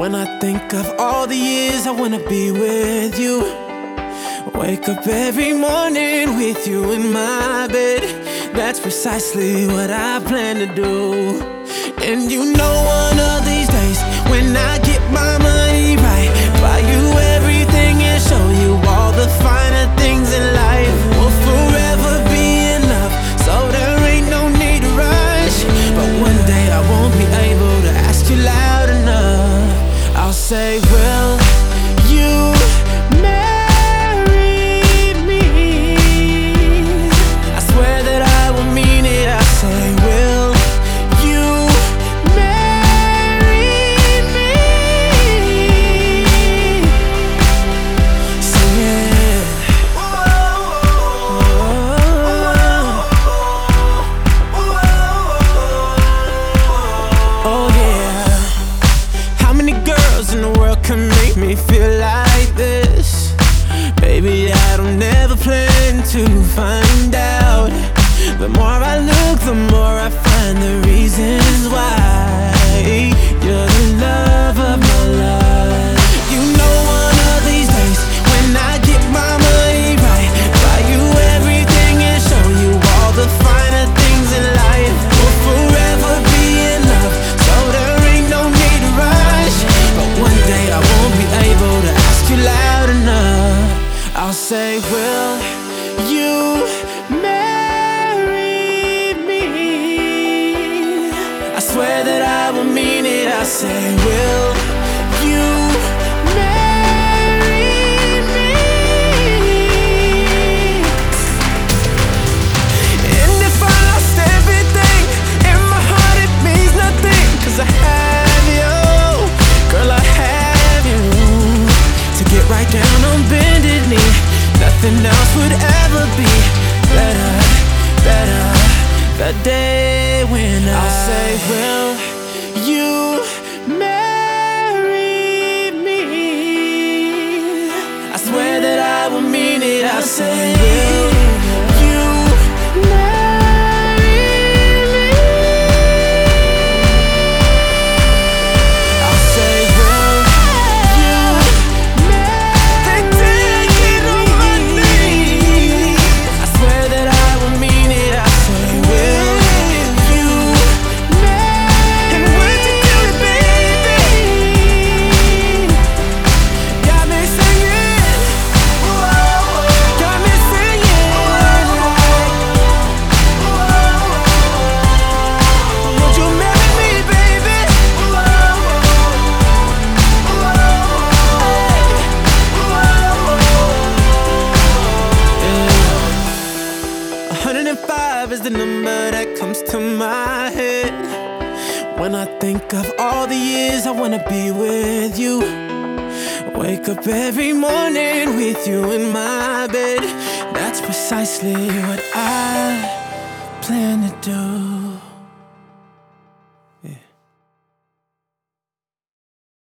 When I think of all the years I wanna be with you, wake up every morning with you in my bed. That's precisely what I plan to do. And you know one of these days, when I get my money right, buy you everything and show you all the finer things in life. Will forever be enough, so there ain't no need to rush. But one day I won't be able to ask you loud enough. I'll say, will you marry me? I swear that I will mean it. I say, will you marry me? Sing it. Oh yeah. How many girls in the world can make me feel like this? Baby, I don't ever plan to find out. The more I look, the more I find the reasons why you're the love of my life. You know one of these days, when I get my money right, buy you everything and show you all the finer things in life. Will forever be enough, so there ain't no need to rush. But one day I won't be able to ask you loud enough. I'll say, will you marry me? I swear that I will mean it. I say, will you marry me? And if I lost everything, in my heart it means nothing, 'cause I have you, girl, I have you. To get right down on bended knee, nothing else would ever be better, better. The day when I'll say, will you marry me? I swear that I will mean it. I say, will you marry me? I'll say, will you marry me? I swear that I will mean it. I say, will you marry? And would you do it, baby? Got me singing, got me singing like, would you marry me, baby? Yeah. 105 is the number that comes to my head when I think of all the years I wanna be with you. Wake up every morning with you in my bed. That's precisely what I plan to do.